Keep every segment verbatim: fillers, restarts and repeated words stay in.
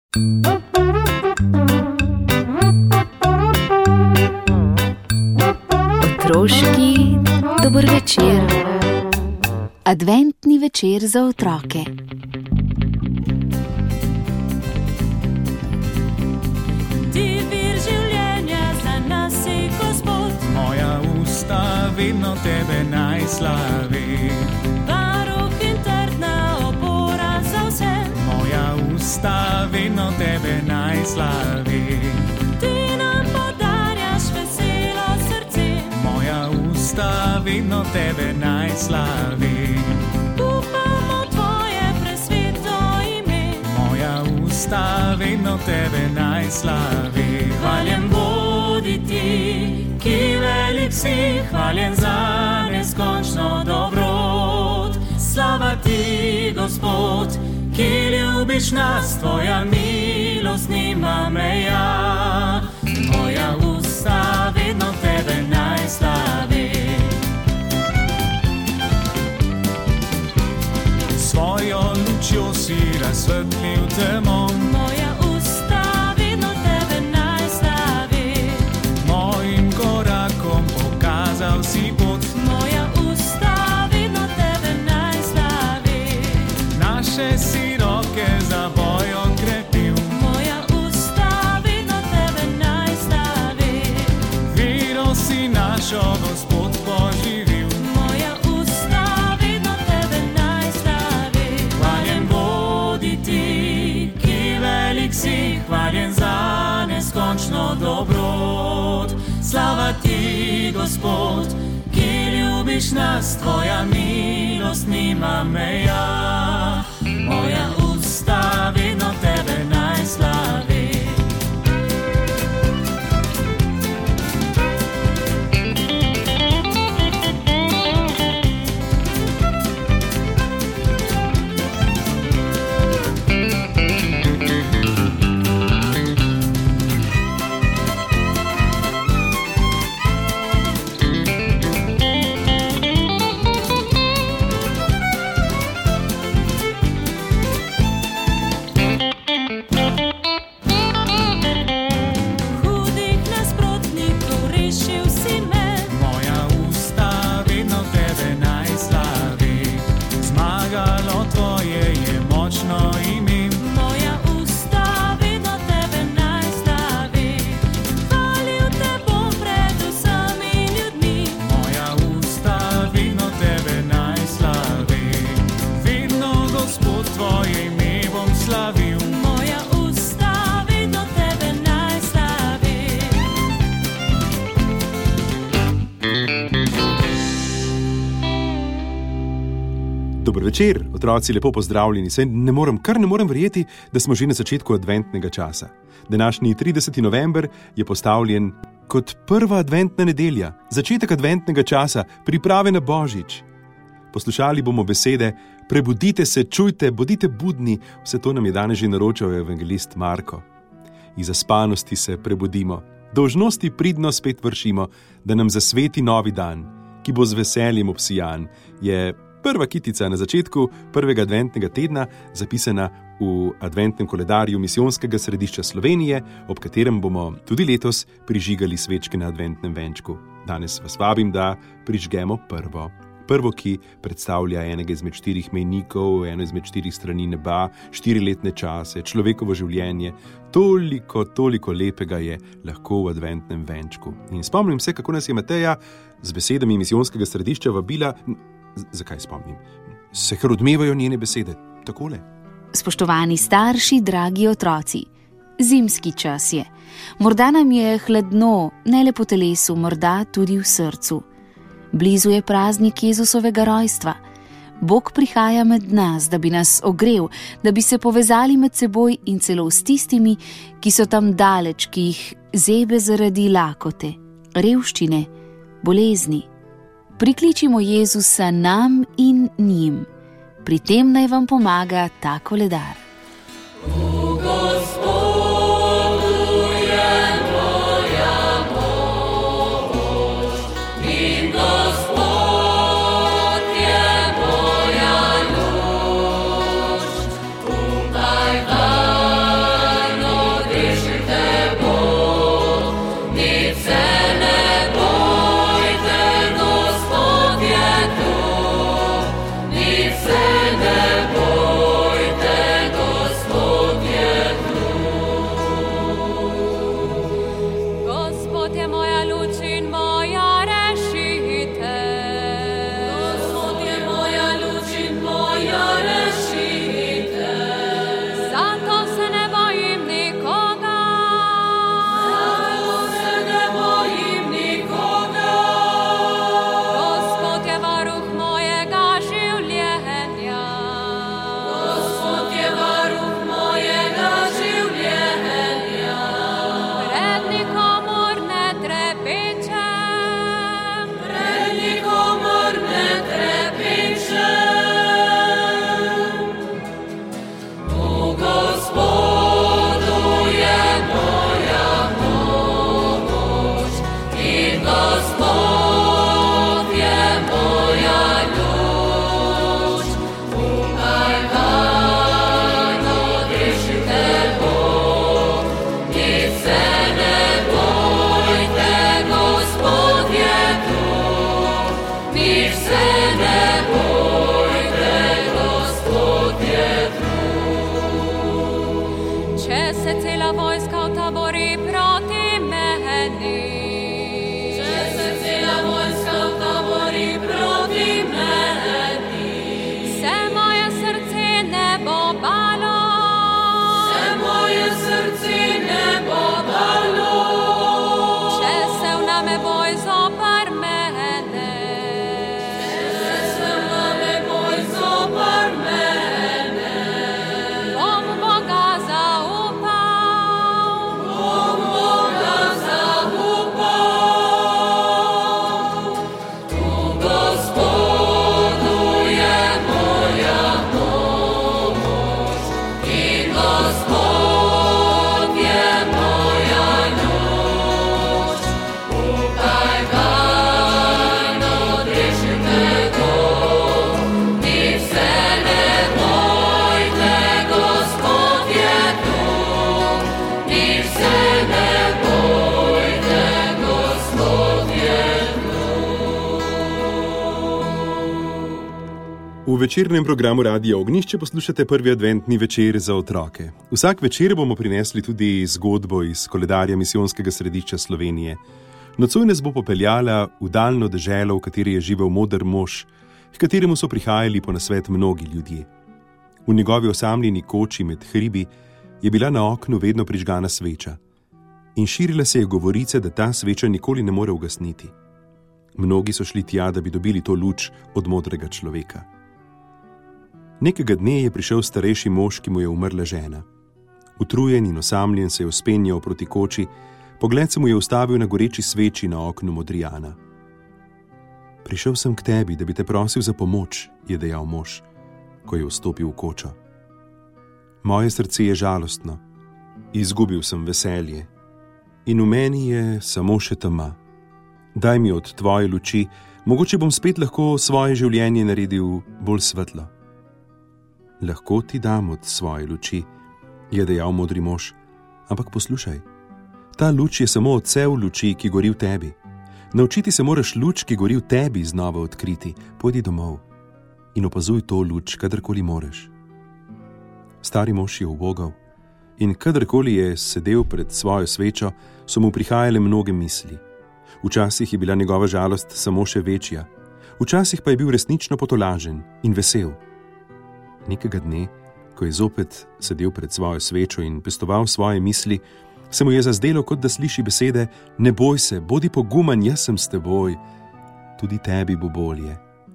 Otroški dober večer. Adventni večer za otroke. Ti vir življenja, za nas si Gospod. Moja usta vedno tebe naj slavi. Varuh in trdna opora za vse. Moja usta vedno tebe naj slavi. Ti nam podarjaš veselo srce. Moja usta vedno tebe naj slavi. Upamo tvoje presveto ime. Moja usta vedno tebe naj slavi. Hvaljen bodi ti, ki velik si, hvaljen za neskončno dobrot. Slava ti, Gospod, ki ljubiš nas, tvoja milost nima meja. Moja usta vedno tebe naj slavi. Svojo lučjo si razsvetlil temo. Moja usta vedno tebe naj slavi. Mojim korakom pokazal si pot. Moja usta vedno tebe naj slavi. Naše si roke za boj okrepil. Moja usta vedno tebe naj slavi. Vero si našo, Gospod, poživil. Moja usta vedno tebe naj slavi. Hvaljen bodi ti, ki velik si, hvaljen za neskončno dobrot. Slava ti, Gospod, ki ljubiš nas, tvoja milost nima meja. Moja usta vedno tebe naj slavi. Hudih nasprotnikov rešil si me. Moja usta vedno tebe naj slavi. Zmagalo tvoje je močno ime. Moja usta vedno tebe naj slavi. Hvalil te bom pred vsemi ljudmi. Moja usta vedno tebe naj slavi. Vedno, Gospod, tvoje ime bom slavil. Moja usta vedno tebe naj slavi. Dober večer, otroci, lepo pozdravljeni. Saj ne morem, kar ne morem verjeti, da smo že na začetku adventnega časa. Današnji trideseti november je postavljen kot prva adventna nedelja, začetek adventnega časa, priprave na Božič. Poslušali bomo besede: prebudite se, čujte, bodite budni. Vse to nam je danes že naročal evangelist Marko. Iz zaspanosti se prebudimo, dolžnosti pridno spet vršimo, da nam zasveti novi dan, ki bo z veseljem obsijan, je prva kitica na začetku prvega adventnega tedna, zapisana v adventnem koledarju Misijonskega središča Slovenije, ob katerem bomo tudi letos prižigali svečke na adventnem venčku. Danes vas vabim, da prižgemo prvo. Prvo, ki predstavlja enega izmed štirih mejnikov, eno izmed štirih strani neba, štiriletne čase, človekovo življenje. Toliko, toliko lepega je lahko v adventnem venčku. In spomnim se, kako nas je Mateja z besedami Misijonskega središča vabila. Zakaj spomnim? Se kar odmevajo njene besede. Takole. Spoštovani starši, dragi otroci, zimski čas je. Morda nam je hladno, ne le po telesu, morda tudi v srcu. Blizu je praznik Jezusovega rojstva. Bog prihaja med nas, da bi nas ogrel, da bi se povezali med seboj in celo s tistimi, ki so tam daleč, ki jih zebe zaradi lakote, revščine, bolezni. Prikličimo Jezusa nam in njim. Pri tem naj vam pomaga ta koledar. Bye. Če se cela vojska utabori proti meni, če se cela vojska utabori proti meni, se moje srce ne bo balo, se moje srce ne bo balo, če se vname boj zoper mene, če se vname boj zoper mene, bom Boga zaupal, bom Boga zaupal. V Gospodu je moja pomoč in Gospod je moja noč. Upaj vanj, odrešite go, ni vse ne bojte, Gospod je tu. Ni vse ne bojte, Gospod je V večernem programu Radia Ognjišče poslušate prvi adventni večer za otroke. Vsak večer bomo prinesli tudi zgodbo iz koledarja Misijonskega središča Slovenije. Nocoj nas bo popeljala v daljno deželo, v kateri je živel moder mož, h kateremu so prihajali po nasvet mnogi ljudje. V njegovi osamljeni koči med hribi je bila na oknu vedno prižgana sveča in širila se je govorice, da ta sveča nikoli ne more ugasniti. Mnogi so šli tja, da bi dobili to luč od modrega človeka. Nekega dne je prišel starejši mož, ki mu je umrla žena. Utrujen in osamljen se je vzpenjal proti koči, pogled se mu je ustavil na goreči sveči na oknu modrijana. Prišel sem k tebi, da bi te prosil za pomoč, je dejal mož, ko je vstopil v kočo. Moje srce je žalostno, izgubil sem veselje in v meni je samo še tema. Daj mi od tvoje luči, mogoče bom spet lahko svoje življenje naredil bolj svetlo. Lahko ti dam od svoje luči, je dejal modri mož, ampak poslušaj, ta luč je samo odsev luči, ki gori v tebi. Naučiti se moraš luč, ki gori v tebi, znova odkriti. Pojdi domov in opazuj to luč, kadarkoli moreš. Stari mož je ubogal in kadarkoli je sedel pred svojo svečo, so mu prihajale mnoge misli. Včasih je bila njegova žalost samo še večja, včasih pa je bil resnično potolažen in vesel. Nekega dne, ko je zopet sedel pred svojo svečo in pestoval svoje misli, se mu je zazdelo, kot da sliši besede: ne boj se, bodi poguman, jaz sem s teboj, tudi tebi bo bolje.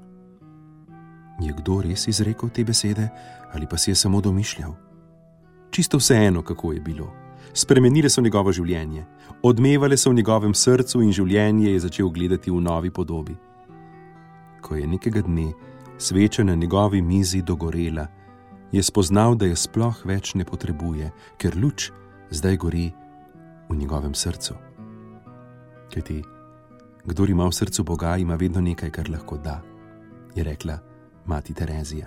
Je kdo res izrekel te besede ali pa si je samo domišljal? Čisto vseeno, kako je bilo. Spremenile so njegovo življenje, odmevale so v njegovem srcu in življenje je začel gledati v novi podobi. Ko je nekega dne sveča na njegovi mizi dogorela, je spoznal, da je sploh več ne potrebuje, ker luč zdaj gori v njegovem srcu. Kajti, kdor ima v srcu Boga, ima vedno nekaj, kar lahko da, je rekla mati Terezija.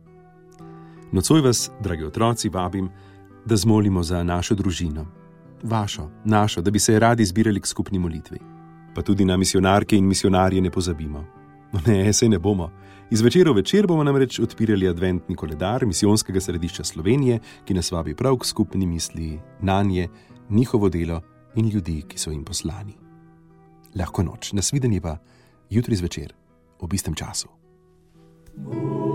Nocoj vas, dragi otroci, vabim, da zmolimo za našo družino, vašo, našo, da bi se radi zbirali k skupni molitvi. Pa tudi na misionarke in misionarje ne pozabimo. No ne, sej ne bomo. Iz večera v večer bomo namreč odpirali adventni koledar Misijonskega središča Slovenije, ki nas vabi prav k skupni misli nanje, njihovo delo in ljudi, ki so jim poslani. Lahko noč, nasvidenje pa jutri zvečer ob istem času.